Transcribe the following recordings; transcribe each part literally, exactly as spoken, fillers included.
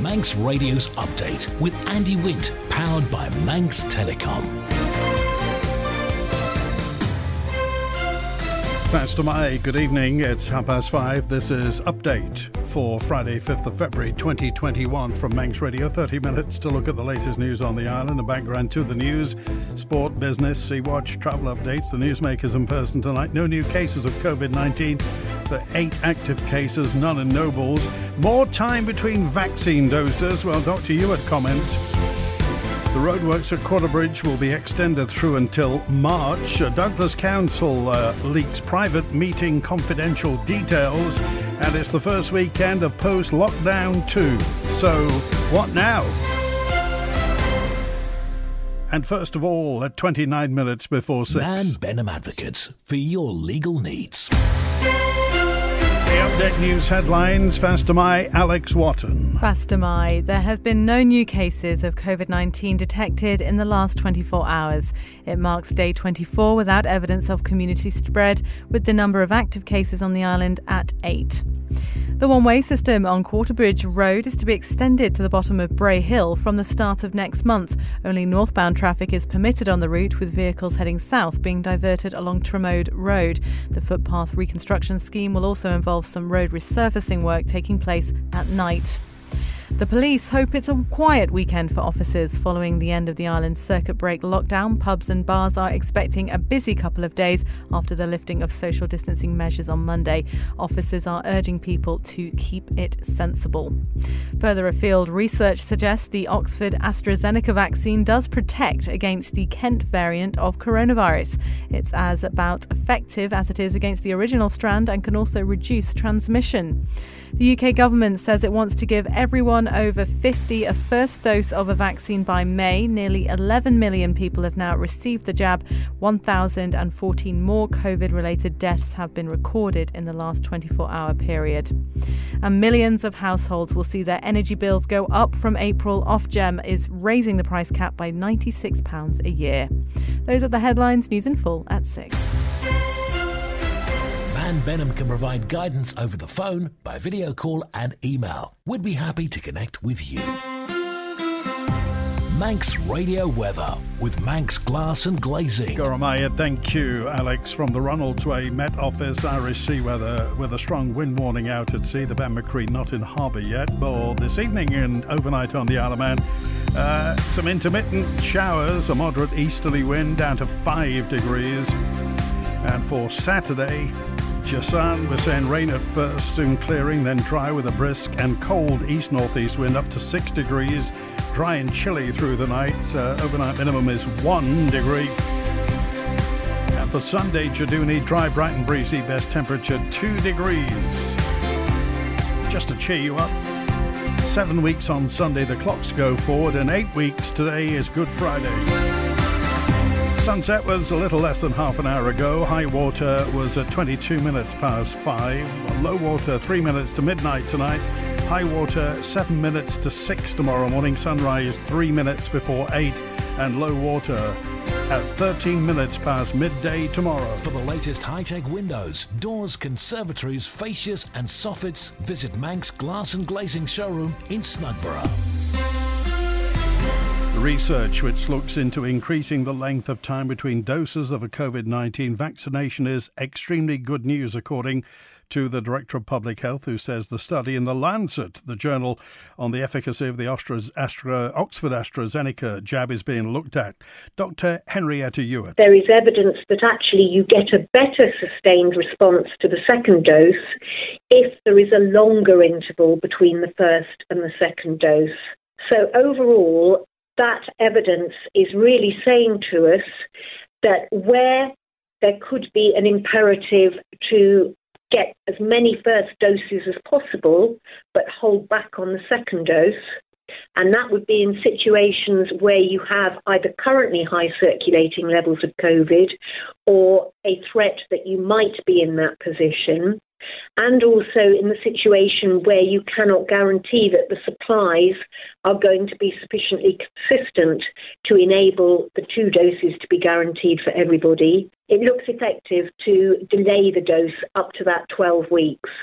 Manx Radio's Update with Andy Wint, powered by Manx Telecom. Faster Mai, good evening. It's half past five. This is Update for Friday, fifth of February twenty twenty-one from Manx Radio. thirty minutes to look at the latest news on the island, the background to the news, sport, business, Sea-Watch, travel updates, the newsmakers in person tonight. No new cases of COVID nineteen. The eight active cases, none in Nobles. More time between vaccine doses. Well, Doctor Ewart comments. The roadworks at Quarterbridge will be extended through until March. Uh, Douglas Council uh, leaks private meeting confidential details, and it's the first weekend of post-lockdown too. So, what now? And first of all, at twenty-nine minutes before six. Man Benham Advocates, for your legal needs. The Update News headlines. Faster Mai, Alex Watton. Faster Mai. There have been no new cases of COVID nineteen detected in the last twenty-four hours. It marks day twenty-four without evidence of community spread, with the number of active cases on the island at eight. The one-way system on Quarterbridge Road is to be extended to the bottom of Bray Hill from the start of next month. Only northbound traffic is permitted on the route, with vehicles heading south being diverted along Tremode Road. The footpath reconstruction scheme will also involve some road resurfacing work taking place at night. The police hope it's a quiet weekend for officers following the end of the island's circuit break lockdown. Pubs and bars are expecting a busy couple of days after the lifting of social distancing measures on Monday. Officers are urging people to keep it sensible. Further afield, research suggests the Oxford AstraZeneca vaccine does protect against the Kent variant of coronavirus. It's as about effective as it is against the original strand and can also reduce transmission. The U K government says it wants to give everyone over fifty a first dose of a vaccine by May. Nearly eleven million people have now received the jab. one thousand fourteen more COVID-related deaths have been recorded in the last twenty-four hour period. And millions of households will see their energy bills go up from April. Ofgem is raising the price cap by ninety-six pounds a year. Those are the headlines. News in full at six. Man Benham can provide guidance over the phone, by video call and email. We'd be happy to connect with you. Manx Radio Weather with Manx Glass and Glazing. Goramaya, thank you, Alex. From the Ronaldsway Met Office, Irish sea weather with a strong wind warning out at sea. The Ben Macree not in harbour yet, but this evening and overnight on the Isle of Man, uh, some intermittent showers, a moderate easterly wind down to five degrees. And for Saturday, Jasan, we're saying rain at first, soon clearing, then dry with a brisk and cold east-northeast wind up to six degrees. Dry and chilly through the night. Uh, overnight minimum is one degree. And for Sunday, Jaduni, dry, bright and breezy, best temperature two degrees. Just to cheer you up, seven weeks on Sunday, the clocks go forward, and eight weeks today is Good Friday. Sunset was a little less than half an hour ago. High water was at twenty-two minutes past five. Low water three minutes to midnight tonight. High water seven minutes to six tomorrow morning. Sunrise three minutes before eight. And low water at thirteen minutes past midday tomorrow. For the latest high-tech windows, doors, conservatories, fascias and soffits, visit Manx Glass and Glazing showroom in Snugborough. Research which looks into increasing the length of time between doses of a COVID nineteen vaccination is extremely good news, according to the Director of Public Health, who says the study in The Lancet, the journal on the efficacy of the Astra, Astra, Oxford AstraZeneca jab, is being looked at. Doctor Henrietta Ewart. There is evidence that actually you get a better sustained response to the second dose if there is a longer interval between the first and the second dose. So overall, that evidence is really saying to us that where there could be an imperative to get as many first doses as possible, but hold back on the second dose, and that would be in situations where you have either currently high circulating levels of COVID or a threat that you might be in that position, and also in the situation where you cannot guarantee that the supplies are going to be sufficiently consistent to enable the two doses to be guaranteed for everybody. It looks effective to delay the dose up to that twelve weeks.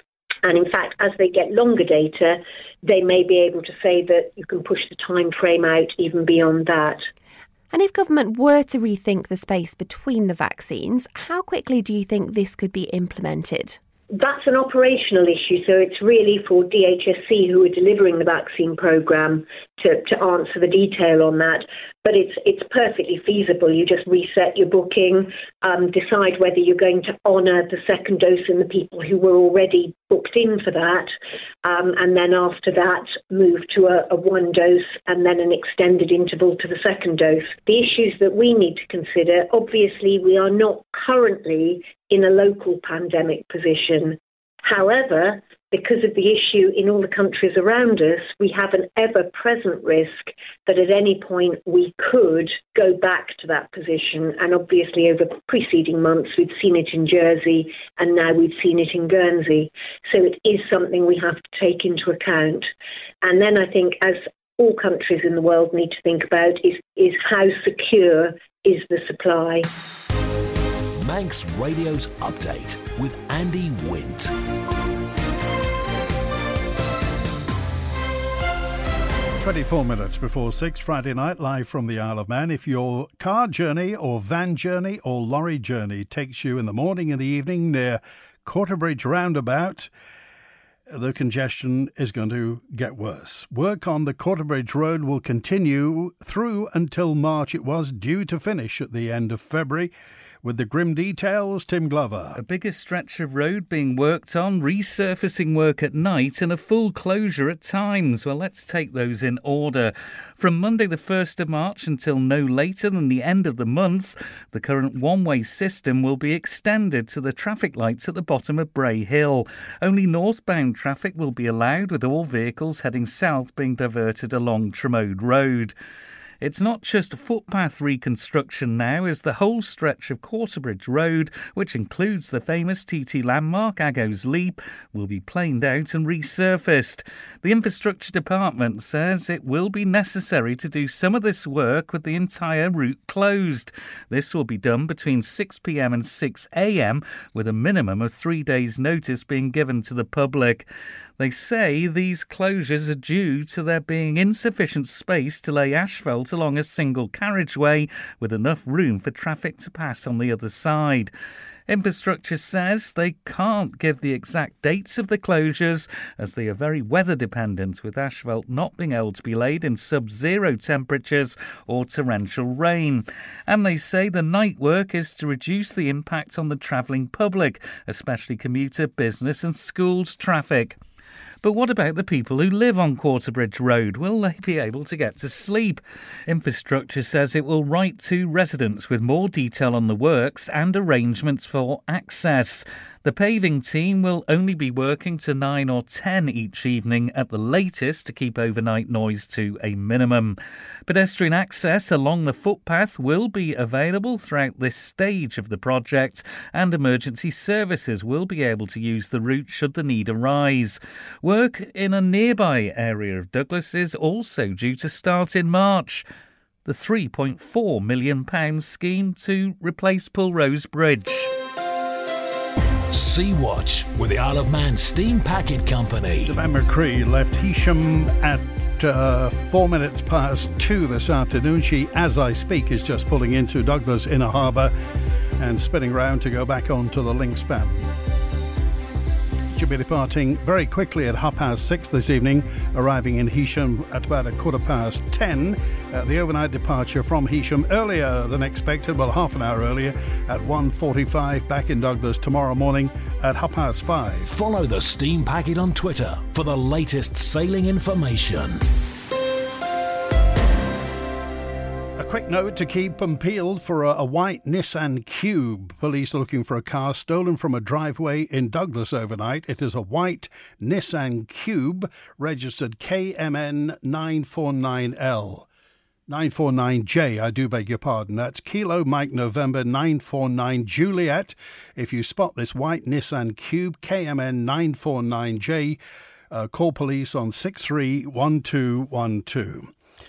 And in fact, as they get longer data, they may be able to say that you can push the time frame out even beyond that. And if government were to rethink the space between the vaccines, how quickly do you think this could be implemented? That's an operational issue, so it's really for D H S C, who are delivering the vaccine programme, to, to answer the detail on that. But it's it's perfectly feasible. You just reset your booking, um, decide whether you're going to honour the second dose in the people who were already booked in for that, um, and then after that move to a, a one dose and then an extended interval to the second dose. The issues that we need to consider, obviously we are not currently in a local pandemic position. However, because of the issue in all the countries around us, we have an ever-present risk that at any point we could go back to that position. And obviously over preceding months, we've seen it in Jersey and now we've seen it in Guernsey. So it is something we have to take into account. And then I think, as all countries in the world need to think about, is, is how secure is the supply. Manx Radio's Update with Andy Wint. twenty-four minutes before six, Friday night, live from the Isle of Man. If your car journey or van journey or lorry journey takes you in the morning and the evening near Quarterbridge Roundabout, the congestion is going to get worse. Work on the Quarterbridge Road will continue through until March. It was due to finish at the end of February. With the grim details, Tim Glover. A bigger stretch of road being worked on, resurfacing work at night and a full closure at times. Well, let's take those in order. From Monday the first of March until no later than the end of the month, the current one-way system will be extended to the traffic lights at the bottom of Bray Hill. Only northbound traffic will be allowed, with all vehicles heading south being diverted along Tremode Road. It's not just footpath reconstruction now, as the whole stretch of Quarterbridge Road, which includes the famous T T landmark Aggo's Leap, will be planed out and resurfaced. The Infrastructure Department says it will be necessary to do some of this work with the entire route closed. This will be done between six p.m. and six a.m, with a minimum of three days' notice being given to the public. They say these closures are due to there being insufficient space to lay asphalt along a single carriageway with enough room for traffic to pass on the other side. Infrastructure says they can't give the exact dates of the closures, as they are very weather dependent, with asphalt not being able to be laid in sub-zero temperatures or torrential rain. And they say the night work is to reduce the impact on the travelling public, especially commuter, business and schools traffic. But what about the people who live on Quarterbridge Road? Will they be able to get to sleep? Infrastructure says it will write to residents with more detail on the works and arrangements for access. The paving team will only be working to nine or ten each evening at the latest to keep overnight noise to a minimum. Pedestrian access along the footpath will be available throughout this stage of the project, and emergency services will be able to use the route should the need arise. Work in a nearby area of Douglas is also due to start in March. The three point four million pounds scheme to replace Pulrose Bridge. Sea-Watch with the Isle of Man Steam Packet Company. Ben McCree left Heysham at uh, four minutes past two this afternoon. She, as I speak, is just pulling into Douglas Inner Harbour and spinning round to go back onto the link span. She'll be departing very quickly at half past six this evening, arriving in Heysham at about a quarter past ten. Uh, the overnight departure from Heysham earlier than expected, well, half an hour earlier, at one forty-five, back in Douglas tomorrow morning at half past five. Follow the Steam Packet on Twitter for the latest sailing information. A quick note to keep them peeled for a, a white Nissan Cube. Police are looking for a car stolen from a driveway in Douglas overnight. It is a white Nissan Cube, registered K M N nine four nine L. nine four nine J, I do beg your pardon. That's Kilo Mike November nine four nine Juliet. If you spot this white Nissan Cube, K M N nine four nine J, uh, call police on six three one two one two.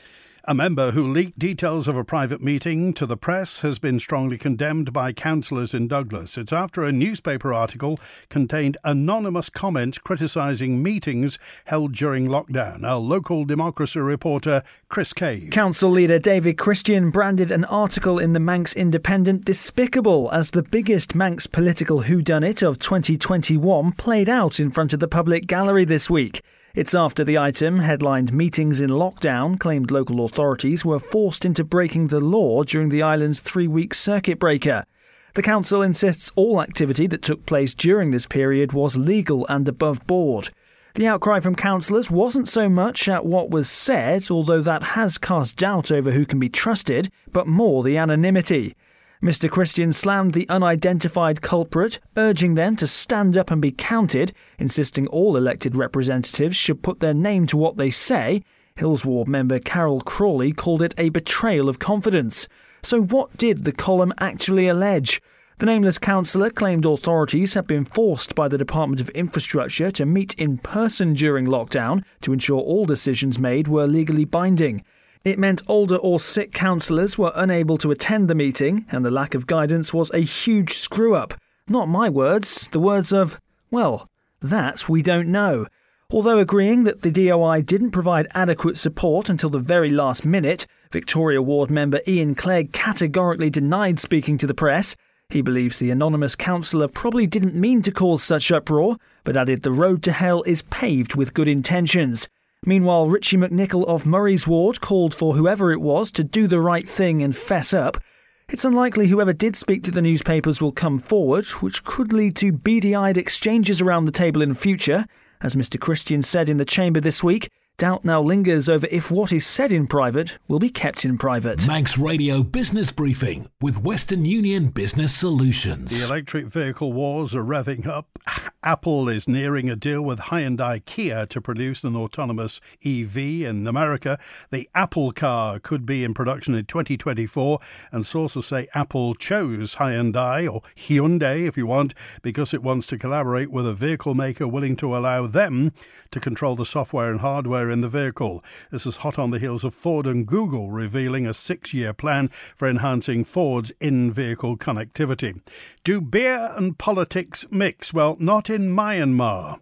A member who leaked details of a private meeting to the press has been strongly condemned by councillors in Douglas. It's after a newspaper article contained anonymous comments criticising meetings held during lockdown. Our local democracy reporter, Chris Cave. Council leader David Christian branded an article in the Manx Independent despicable as the biggest Manx political whodunit of twenty twenty-one played out in front of the public gallery this week. It's after the item, headlined Meetings in Lockdown, claimed local authorities were forced into breaking the law during the island's three-week circuit breaker. The council insists all activity that took place during this period was legal and above board. The outcry from councillors wasn't so much at what was said, although that has cast doubt over who can be trusted, but more the anonymity. Mister Christian slammed the unidentified culprit, urging them to stand up and be counted, insisting all elected representatives should put their name to what they say. Hillsward member Carol Crawley called it a betrayal of confidence. So what did the column actually allege? The nameless councillor claimed authorities had been forced by the Department of Infrastructure to meet in person during lockdown to ensure all decisions made were legally binding. It meant older or sick councillors were unable to attend the meeting, and the lack of guidance was a huge screw-up. Not my words, the words of, well, that we don't know. Although agreeing that the D O I didn't provide adequate support until the very last minute, Victoria Ward member Ian Clegg categorically denied speaking to the press. He believes the anonymous councillor probably didn't mean to cause such uproar, but added the road to hell is paved with good intentions. Meanwhile, Richie McNichol of Murray's Ward called for whoever it was to do the right thing and fess up. It's unlikely whoever did speak to the newspapers will come forward, which could lead to beady-eyed exchanges around the table in future. As Mister Christian said in the Chamber this week, doubt now lingers over if what is said in private will be kept in private. Manx Radio Business Briefing with Western Union Business Solutions. The electric vehicle wars are revving up. Apple is nearing a deal with Hyundai Kia to produce an autonomous E V in America. The Apple car could be in production in twenty twenty-four, and sources say Apple chose Hyundai, or Hyundai if you want, because it wants to collaborate with a vehicle maker willing to allow them to control the software and hardware in the vehicle. This is hot on the heels of Ford and Google revealing a six-year plan for enhancing Ford's in-vehicle connectivity. Do beer and politics mix? Well, not in Myanmar.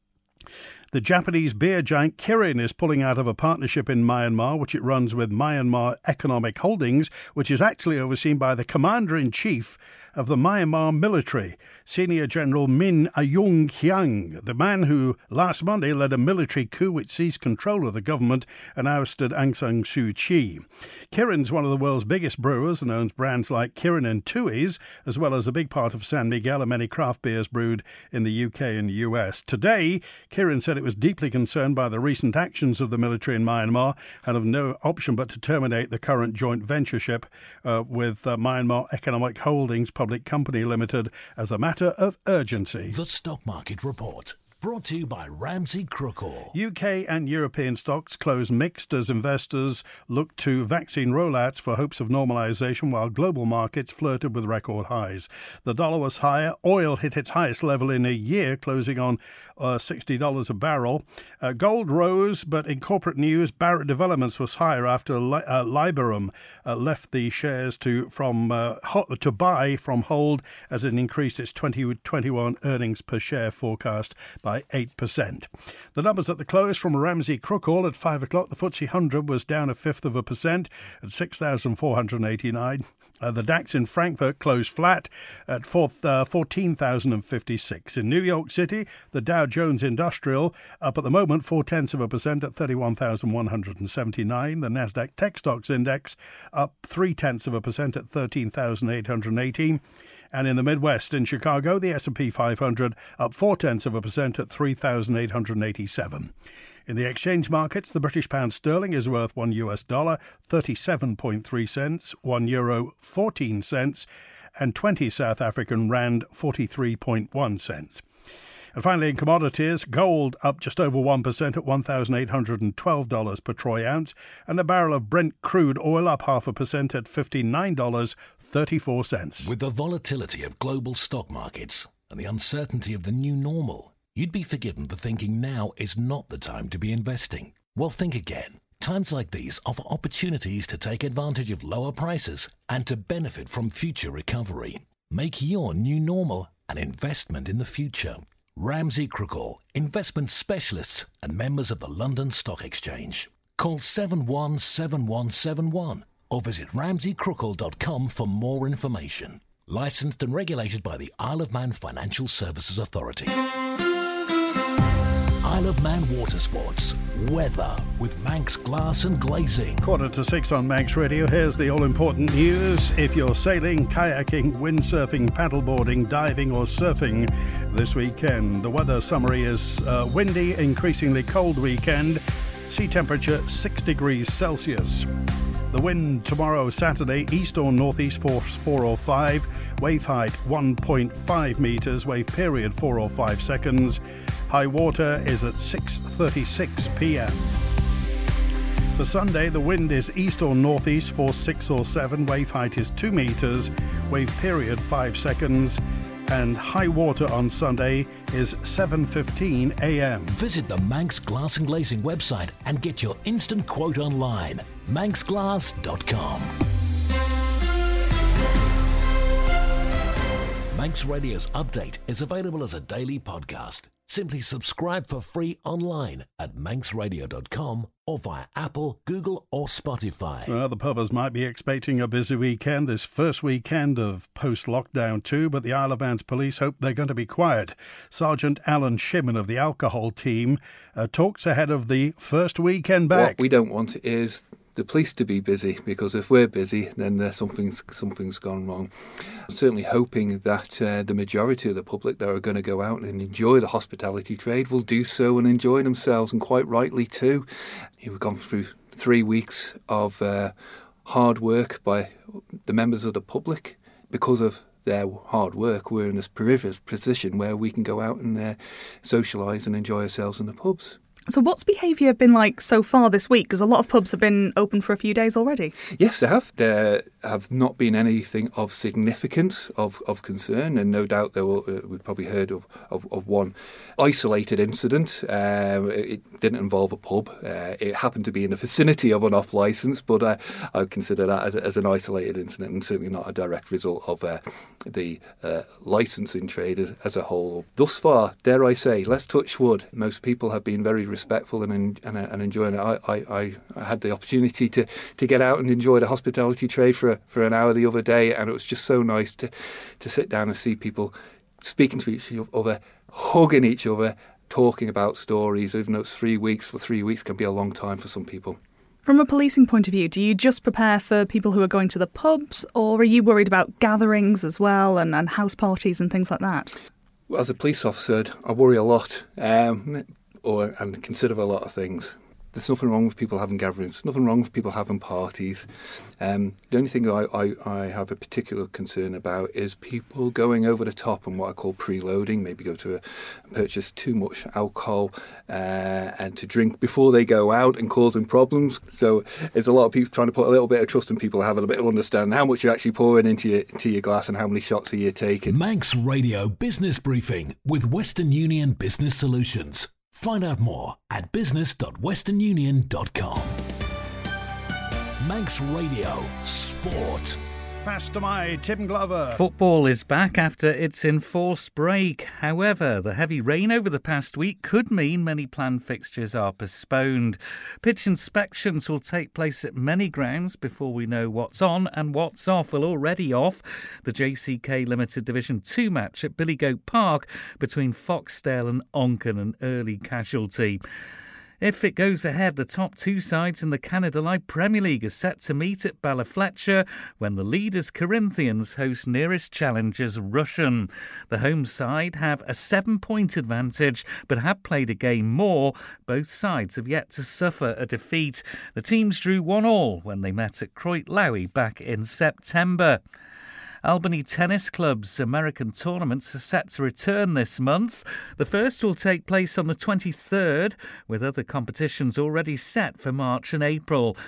The Japanese beer giant Kirin is pulling out of a partnership in Myanmar, which it runs with Myanmar Economic Holdings, which is actually overseen by the Commander-in-Chief of the Myanmar military, Senior General Min Aung Hlaing, the man who last Monday led a military coup which seized control of the government and ousted Aung San Suu Kyi. Kirin's one of the world's biggest brewers and owns brands like Kirin and Tooheys, as well as a big part of San Miguel and many craft beers brewed in the U K and U S. Today, Kirin said it was deeply concerned by the recent actions of the military in Myanmar and have no option but to terminate the current joint ventureship uh, with uh, Myanmar Economic Holdings Public Company Limited as a matter of urgency. The Stock Market Report, brought to you by Ramsey Crookall. U K and European stocks closed mixed as investors looked to vaccine rollouts for hopes of normalisation, while global markets flirted with record highs. The dollar was higher. Oil hit its highest level in a year, closing on uh, sixty dollars a barrel. Uh, gold rose, but in corporate news, Barrett Developments was higher after Li- uh, Liberum uh, left the shares to from uh, ho- to buy from hold as it increased its twenty twenty-one earnings per share forecast by eight percent. The numbers at the close from Ramsey Crookall at five o'clock. The F T S E one hundred was down a fifth of a percent at six thousand four hundred eighty-nine. Uh, the DAX in Frankfurt closed flat at fourteen thousand fifty-six. In New York City, the Dow Jones Industrial up at the moment four tenths of a percent at thirty-one thousand one hundred seventy-nine. The Nasdaq Tech Stocks Index up three tenths of a percent at thirteen thousand eight hundred eighteen. And in the Midwest, in Chicago, the S and P five hundred up four tenths of a percent at three thousand eight hundred eighty-seven. In the exchange markets, the British pound sterling is worth one U S dollar, thirty-seven point three cents, one euro, fourteen cents, and twenty South African rand, forty-three point one cents. And finally, in commodities, gold up just over one percent at one thousand eight hundred twelve dollars per troy ounce, and a barrel of Brent crude oil up half a percent at fifty-nine dollars and thirty-four cents. With the volatility of global stock markets and the uncertainty of the new normal, you'd be forgiven for thinking now is not the time to be investing. Well, think again. Times like these offer opportunities to take advantage of lower prices and to benefit from future recovery. Make your new normal an investment in the future. Ramsey Crookall, investment specialists and members of the London Stock Exchange. Call seven one seven one seven one or visit ramsey crookall dot com for more information. Licensed and regulated by the Isle of Man Financial Services Authority. Isle of Man Water Sports. Weather with Manx Glass and Glazing. Quarter to six on Manx Radio. Here's the all-important news. If you're sailing, kayaking, windsurfing, paddleboarding, diving or surfing this weekend, the weather summary is uh, windy, increasingly cold weekend. Sea temperature six degrees Celsius. The wind tomorrow, Saturday, east or northeast, force four or five. Wave height one point five metres. Wave period four or five seconds. High water is at six thirty-six p.m. For Sunday, the wind is east or northeast, force six or seven. Wave height is two metres. Wave period five seconds. And high water on Sunday is seven fifteen a.m. Visit the Manx Glass and Glazing website and get your instant quote online. manx glass dot com. Manx Radio's update is available as a daily podcast. Simply subscribe for free online at manx radio dot com or via Apple, Google or Spotify. Well, the pubbers might be expecting a busy weekend, this first weekend of post-lockdown too, but the Isle of Man's police hope they're going to be quiet. Sergeant Alan Shimmin of the alcohol team uh, talks ahead of the first weekend back. What we don't want is the police to be busy, because if we're busy, then there's something's something's gone wrong. I'm certainly hoping that uh, the majority of the public that are going to go out and enjoy the hospitality trade will do so and enjoy themselves, and quite rightly too. We've gone through three weeks of uh, hard work by the members of the public. Because of their hard work, we're in this privileged position where we can go out and uh, socialise and enjoy ourselves in the pubs. So what's behaviour been like so far this week? Because a lot of pubs have been open for a few days already. Yes, they have. There have not been anything of significance, of, of concern, and no doubt there will, uh, we've probably heard of, of, of one isolated incident. Uh, it didn't involve a pub. Uh, it happened to be in the vicinity of an off licence, but uh, I would consider that as, as an isolated incident, and certainly not a direct result of uh, the uh, licensing trade as, as a whole. Thus far, dare I say, let's touch wood, most people have been very respectful and and, and enjoying it. I, I, I had the opportunity to, to get out and enjoy the hospitality trade for for an hour the other day, and it was just so nice to, to sit down and see people speaking to each other, hugging each other, talking about stories. Even though it's three weeks, well, three weeks can be a long time for some people. From a policing point of view, do you just prepare for people who are going to the pubs, or are you worried about gatherings as well and, and house parties and things like that? Well, as a police officer, I worry a lot. Um, or and consider a lot of things. There's nothing wrong with people having gatherings, nothing wrong with people having parties. Um, the only thing I, I, I have a particular concern about is people going over the top and what I call preloading, maybe go to a, purchase too much alcohol uh, and to drink before they go out and causing problems. So there's a lot of people trying to put a little bit of trust in people, having a bit of understanding how much you're actually pouring into your, into your glass and how many shots are you taking. Manx Radio Business Briefing with Western Union Business Solutions. Find out more at business dot western union dot com. Manx Radio Sport. Fast to my Tim Glover. Football is back after its enforced break. However, the heavy rain over the past week could mean many planned fixtures are postponed. Pitch inspections will take place at many grounds before we know what's on and what's off. Well, already off, the J C K Limited Division two match at Billygoat Park between Foxdale and Onken, an early casualty. If it goes ahead, the top two sides in the Canada Light Premier League are set to meet at Ballafletcher when the leaders Corinthians host nearest challengers Rushen. The home side have a seven-point advantage but have played a game more. Both sides have yet to suffer a defeat. The teams drew one all when they met at Croit Lowy back in September. Albany Tennis Club's American tournaments are set to return this month. The first will take place on the twenty-third, with other competitions already set for March and April.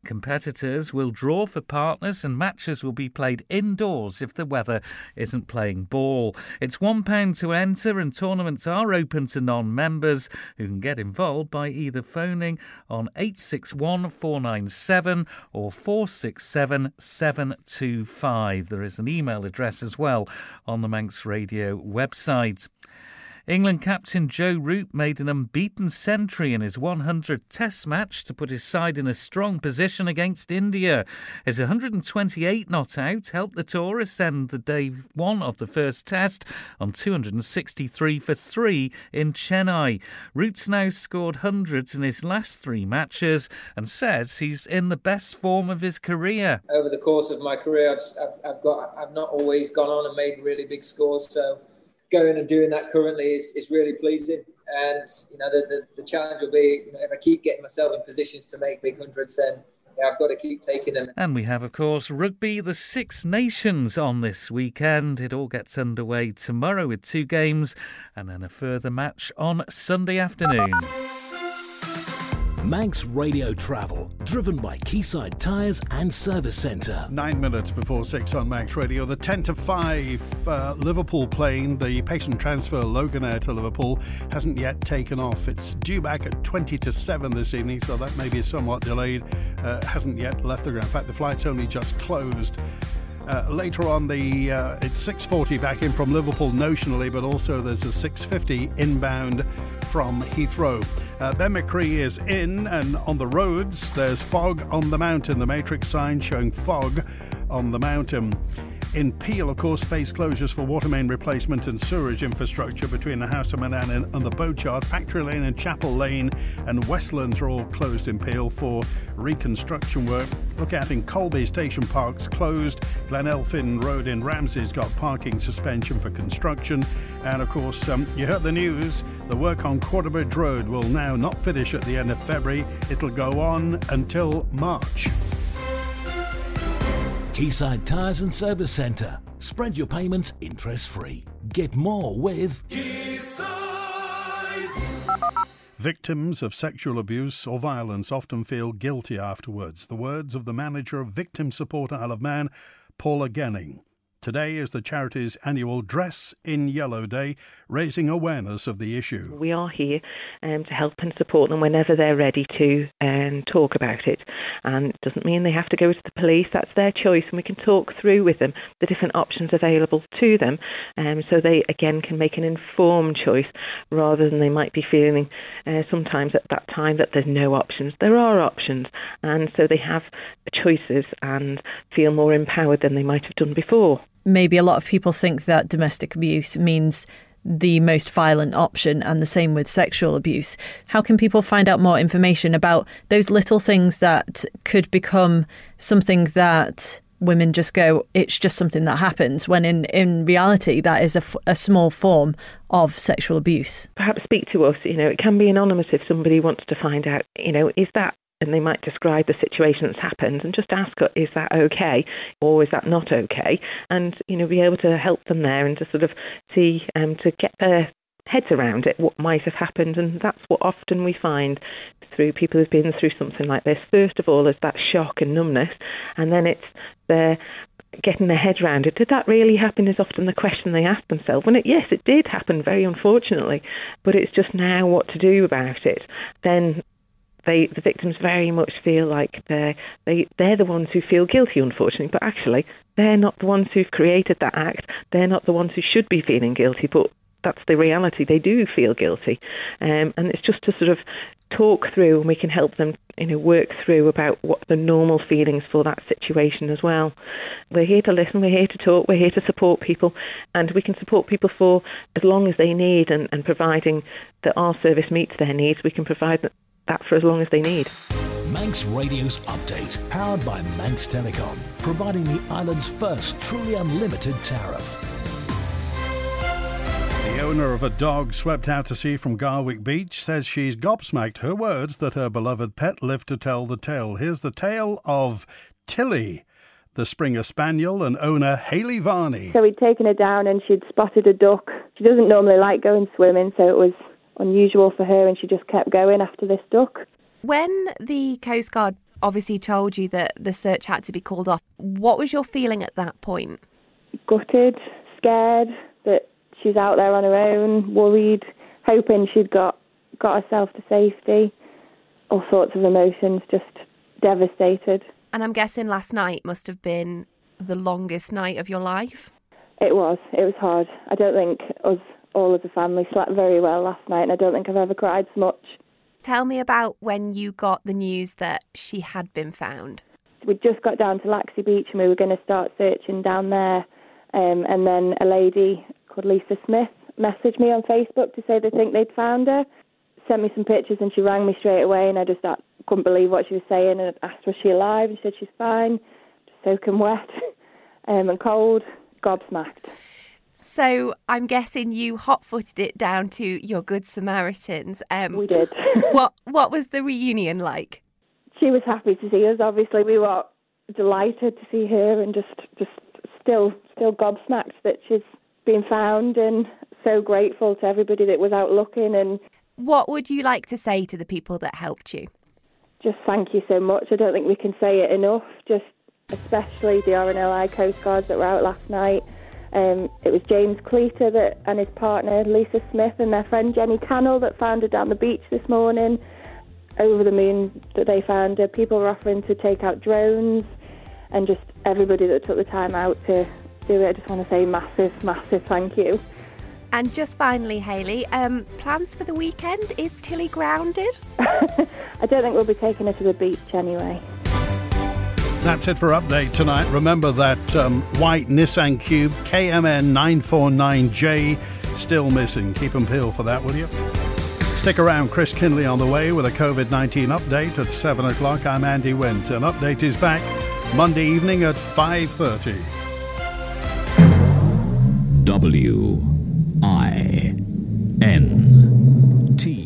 Competitors will draw for partners and matches will be played indoors if the weather isn't playing ball. It's one pound to enter and tournaments are open to non-members who can get involved by either phoning on eight six one four nine seven or four six seven seven two five. There is an email address as well on the Manx Radio website. England captain Joe Root made an unbeaten century in his one hundredth Test match to put his side in a strong position against India. His one hundred twenty-eight not out helped the tourists end the day one of the first Test on two hundred sixty-three for three in Chennai. Root's now scored hundreds in his last three matches and says he's in the best form of his career. Over the course of my career, I've, I've, I've got I've not always gone on and made really big scores, so going and doing that currently is, is really pleasing. And, you know, the, the, the challenge will be, you know, if I keep getting myself in positions to make big hundreds, then yeah, I've got to keep taking them. And we have, of course, Rugby, the Six Nations on this weekend. It all gets underway tomorrow with two games and then a further match on Sunday afternoon. Manx Radio Travel, driven by Quayside Tyres and Service Centre. Nine minutes before six on Manx Radio. The ten to five uh, Liverpool plane, the patient transfer Loganair to Liverpool, hasn't yet taken off. It's due back at twenty to seven this evening, so that may be somewhat delayed. Uh, hasn't yet left the ground. In fact, the flight's only just closed. Uh, later on, the uh, it's six forty back in from Liverpool notionally, but also there's a six fifty inbound from Heathrow. Uh, Ben McCree is in, and on the roads there's fog on the mountain. The matrix sign showing fog on the mountain. In Peel, of course, phase closures for water main replacement and sewerage infrastructure between the House of Manan and, and the Boatyard. Factory Lane and Chapel Lane and Westlands are all closed in Peel for reconstruction work. Look out in Colby, Station Park's closed. Glenelphin Road in Ramsey's got parking suspension for construction. And of course, um, you heard the news, the work on Quarterbridge Road will now not finish at the end of February. It'll go on until March. Quayside Tyres and Service Centre. Spread your payments interest-free. Get more with Quayside. Victims of sexual abuse or violence often feel guilty afterwards. The words of the manager of Victim Support Isle of Man, Paula Genning. Today is the charity's annual Dress in Yellow Day, raising awareness of the issue. We are here um, to help and support them whenever they're ready to um, talk about it. And it doesn't mean they have to go to the police. That's their choice, and we can talk through with them the different options available to them, um, so they, again, can make an informed choice rather than they might be feeling uh, sometimes at that time that there's no options. There are options, and so they have choices and feel more empowered than they might have done before. Maybe a lot of people think that domestic abuse means the most violent option, and the same with sexual abuse. How can people find out more information about those little things that could become something that women just go, it's just something that happens, when in, in reality that is a, f- a small form of sexual abuse? Perhaps speak to us. You know, it can be anonymous if somebody wants to find out, you know, is that, and they might describe the situation that's happened and just ask, is that okay or is that not okay? And, you know, be able to help them there and to sort of see, um, to get their heads around it, what might have happened. And that's what often we find through people who've been through something like this. First of all, is that shock and numbness, and then it's their getting their head around it. Did that really happen is often the question they ask themselves. And it, yes, it did happen, very unfortunately, but it's just now what to do about it. Then They, the victims very much feel like they're, they, they're the ones who feel guilty, unfortunately, but actually they're not the ones who've created that act. They're not the ones who should be feeling guilty, but that's the reality. They do feel guilty. Um, and it's just to sort of talk through, and we can help them, you know, work through about what the normal feelings for that situation as well. We're here to listen, we're here to talk, we're here to support people, and we can support people for as long as they need, and, and providing that our service meets their needs, we can provide that that for as long as they need. Manx Radio's Update, powered by Manx Telecom, providing the island's first truly unlimited tariff. The owner of a dog swept out to sea from Garwick Beach says she's gobsmacked, her words, that her beloved pet lived to tell the tale. Here's the tale of Tilly, the Springer Spaniel, and owner Hayley Varney. So we'd taken her down and she'd spotted a duck. She doesn't normally like going swimming, so it was unusual for her, and she just kept going after this duck. When the Coast Guard obviously told you that the search had to be called off. What was your feeling at that point? Gutted, scared that she's out there on her own, worried, hoping she'd got, got herself to safety. All sorts of emotions, just devastated. And I'm guessing last night must have been the longest night of your life? It was. It was hard. I don't think us all as a family slept very well last night, and I don't think I've ever cried so much. Tell me about when you got the news that she had been found. We just got down to Laxey Beach and we were going to start searching down there, um, and then a lady called Lisa Smith messaged me on Facebook to say they think they'd found her, sent me some pictures, and she rang me straight away, and I just uh, couldn't believe what she was saying, and I asked was she alive, and she said she's fine, just soaking wet um, and cold, gobsmacked. So I'm guessing you hot-footed it down to your Good Samaritans. Um, we did. what What was the reunion like? She was happy to see us. Obviously, we were delighted to see her, and just, just still, still gobsmacked that she's been found, and so grateful to everybody that was out looking. And what would you like to say to the people that helped you? Just thank you so much. I don't think we can say it enough. Just especially the R N L I Coast Guards that were out last night. Um, it was James Cleater that, and his partner Lisa Smith and their friend Jenny Cannell that found her down the beach this morning. Over the moon that they found her. People were offering to take out drones, and just everybody that took the time out to do it. I just want to say massive, massive thank you. And just finally, Hayley, um, plans for the weekend? Is Tilly grounded? I don't think we'll be taking her to the beach anyway. That's it for Update tonight. Remember that um, white Nissan Cube K M N nine forty-nine J still missing. Keep them peeled for that, will you? Stick around. Chris Kinley on the way with a COVID nineteen update at seven o'clock. I'm Andy Wint. An update is back Monday evening at five thirty. W I